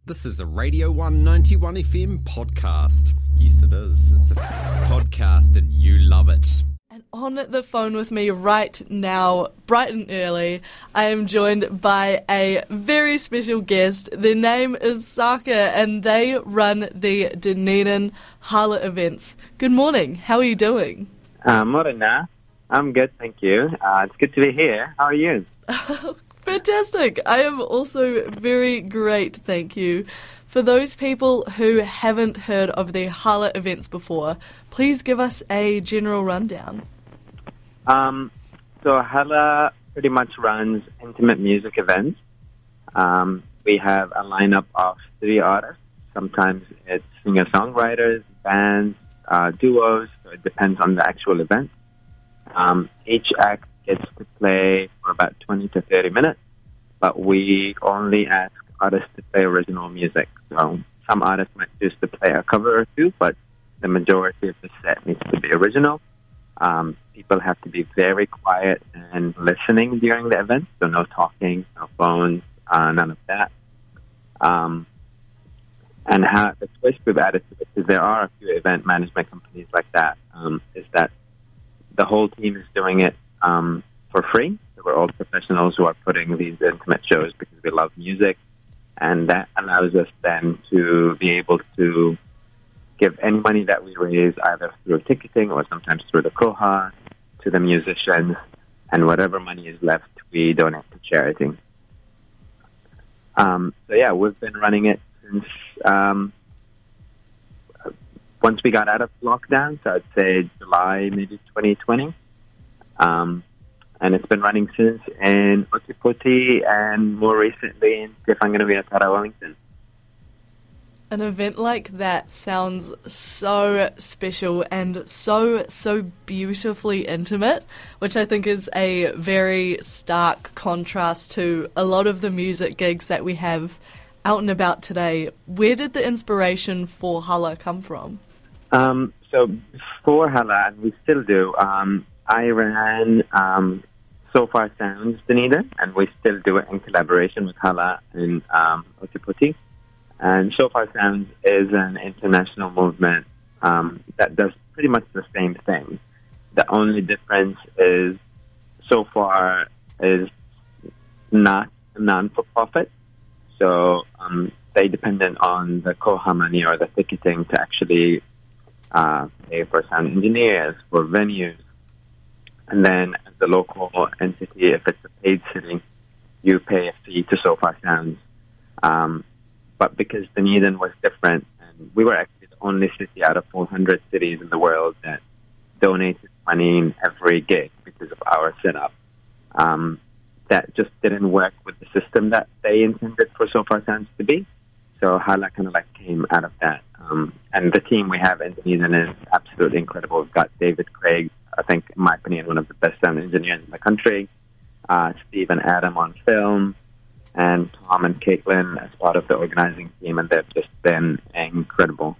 This is a Radio 191 FM podcast. Yes, it is. It's a podcast and you love it. And on the phone with me right now, bright and early, I am joined by a very special guest. Their name is Saka and they run the Dunedin Hala events. Good morning. How are you doing? Morena. I'm good, thank you. It's good to be here. How are you? Fantastic. I am also very great, thank you. For those people who haven't heard of the Hala events before, please give us a general rundown. So Hala pretty much runs intimate music events. We have a lineup of 3 artists. Sometimes it's singer-songwriters, bands, duos, so it depends on the actual event. Each act gets to play for about 20 to 30 minutes, but we only ask artists to play original music. So some artists might choose to play a cover or two, but the majority of the set needs to be original. People have to be very quiet and listening during the event, so no talking, no phones, none of that. And how the twist we've added to it, because there are a few event management companies like that, is that the whole team is doing it for free. So we're all professionals who are putting these intimate shows because we love music, and that allows us then to be able to give any money that we raise either through ticketing or sometimes through the Koha to the musicians, and whatever money is left we donate to charity. So yeah, we've been running it since once we got out of lockdown, so I'd say July, maybe 2020. And it's been running since in Otipoti and more recently in Stefan-Tara, Wellington. An event like that sounds so special and so beautifully intimate, which I think is a very stark contrast to a lot of the music gigs that we have out and about today. Where did the inspiration for Hala come from? So before Hala, and we still do, I ran So Far Sounds Dunedin, and we still do it in collaboration with Hala in Otipoti. And So Far Sounds is an international movement that does pretty much the same thing. The only difference is So Far is not non-for-profit, so they dependent on the Koha money or the ticketing to actually pay for sound engineers, for venues. And then as the local entity, if it's a paid city, you pay a fee to So Far Sounds. But because Dunedin was different, and we were actually the only city out of 400 cities in the world that donated money in every gig because of our setup, that just didn't work with the system that they intended for So Far Sounds to be. So Hala kind of came out of that. And the team we have in Dunedin is absolutely incredible. We've got David Craig, I think, in my opinion, one of the best sound engineers in the country, Steve and Adam on film, and Tom and Caitlin as part of the organizing team, and they've just been incredible.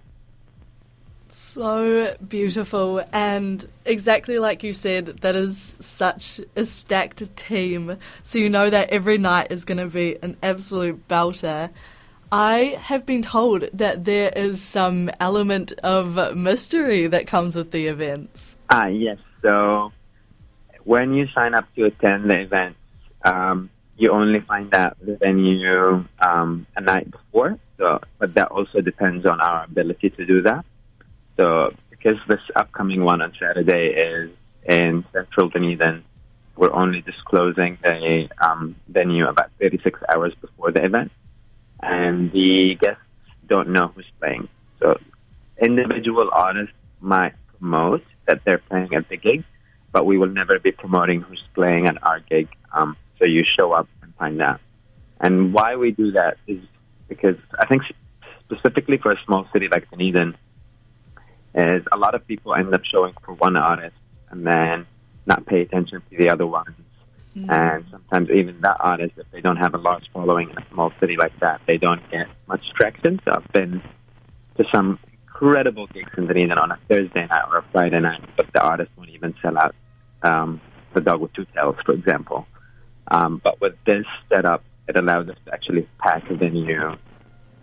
So beautiful, and exactly like you said, that is such a stacked team, so you know that every night is going to be an absolute belter. I have been told that there is some element of mystery that comes with the events. Yes, so when you sign up to attend the events, you only find out the venue a night before, but that also depends on our ability to do that. So because this upcoming one on Saturday is in Central Dunedin, we're only disclosing the venue about 36 hours before the event, and the guests don't know who's playing. So individual artists might promote that they're playing at the gig, but we will never be promoting who's playing at our gig. So you show up and find out. And why we do that is because I think specifically for a small city like Dunedin, is a lot of people end up showing for one artist and then not pay attention to the other ones. Mm-hmm. And sometimes even that artist, if they don't have a large following in a small city like that, they don't get much traction. So I've been to some incredible gigs in Dunedin on a Thursday night or a Friday night, but the artist won't even sell out. The Dog with Two Tails, for example. But with this setup, it allows us to actually pack a venue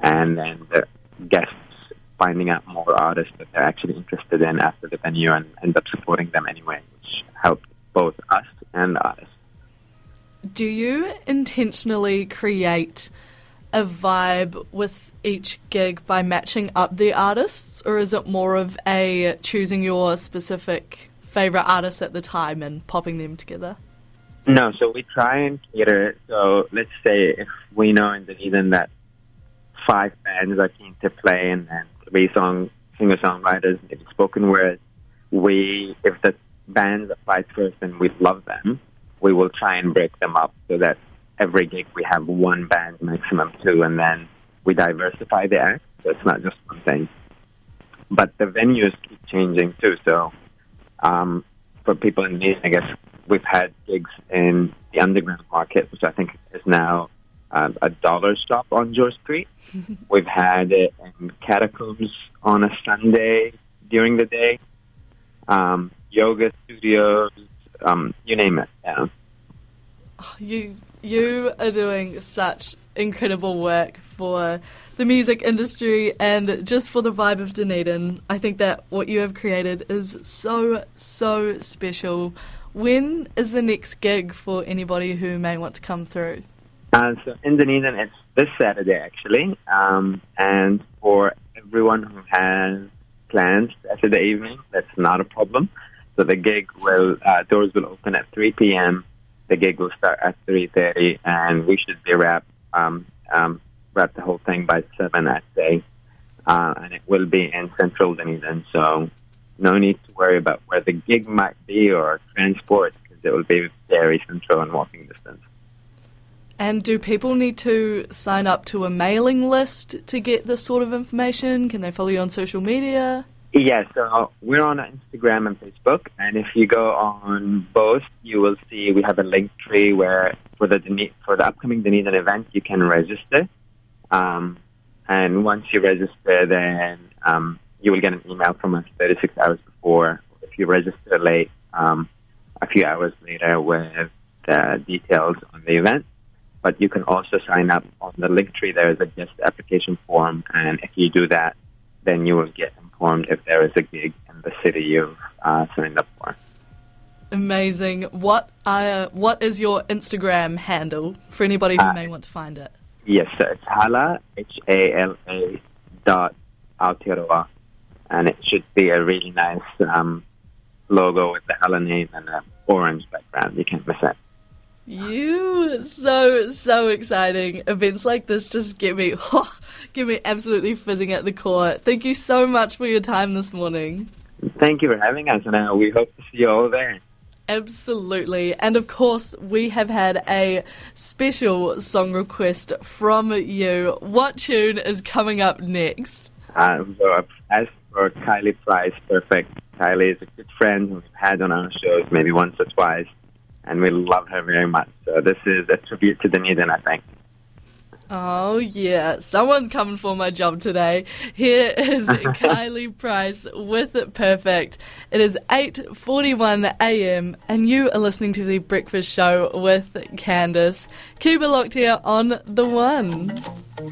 and then the guests finding out more artists that they're actually interested in after the venue and end up supporting them anyway, which helps both us and the artists. Do you intentionally create a vibe with each gig by matching up the artists, or is it more of a choosing your specific favourite artists at the time and popping them together? No, so we try and cater it. So let's say if we know in Dunedin that 5 bands are keen to play and 3 singer-songwriters, maybe spoken word, if the bands apply first and we love them, we will try and break them up so that every gig we have 1 band, maximum 2, and then we diversify the act, so it's not just one thing. But the venues keep changing too, so for people in Dunedin, I guess we've had gigs in the underground market, which I think is now a dollar shop on George Street. We've had it in Catacombs on a Sunday during the day, yoga studios, you name it. Yeah. You are doing such incredible work for the music industry and just for the vibe of Dunedin. I think that what you have created is so, so special. When is the next gig for anybody who may want to come through? So in Dunedin, it's this Saturday, actually. And for everyone who has plans Saturday evening, that's not a problem. So the gig doors will open at 3 p.m. The gig will start at 3:30, and we should be wrap the whole thing by 7, I'd say. And it will be in central Dunedin, so no need to worry about where the gig might be or transport, because it will be very central and walking distance. And do people need to sign up to a mailing list to get this sort of information? Can they follow you on social media? Yeah, so we're on Instagram and Facebook, and if you go on both, you will see we have a link tree where for the upcoming Dunedin event, you can register. And once you register, then you will get an email from us 36 hours before. If you register late, a few hours later with the details on the event. But you can also sign up on the link tree. There is a guest application form, and if you do that, then you will get informed if there is a gig in the city you've signed up for. Amazing. What is your Instagram handle for anybody who may want to find it? Yes, so it's Hala, HALA .Aotearoa, and it should be a really nice logo with the Hala name and an orange background. You can't miss it. So exciting. Events like this just get me absolutely fizzing at the core. Thank you so much for your time this morning. Thank you for having us, and we hope to see you all there. Absolutely. And of course, we have had a special song request from you. What tune is coming up next? So as for Kylie Price, Perfect. Kylie is a good friend who we've had on our shows maybe once or twice, and we love her very much. So this is a tribute to Dunedin, I think. Oh, yeah. Someone's coming for my job today. Here is Kylie Price with Perfect. It is 8:41 a.m. and you are listening to The Breakfast Show with Candice. Keep it locked here on The One.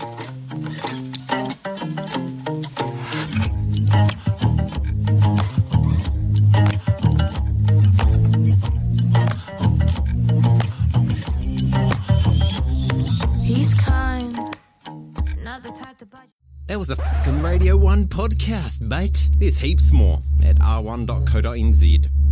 That was a fucking Radio 1 podcast, mate. There's heaps more at r1.co.nz.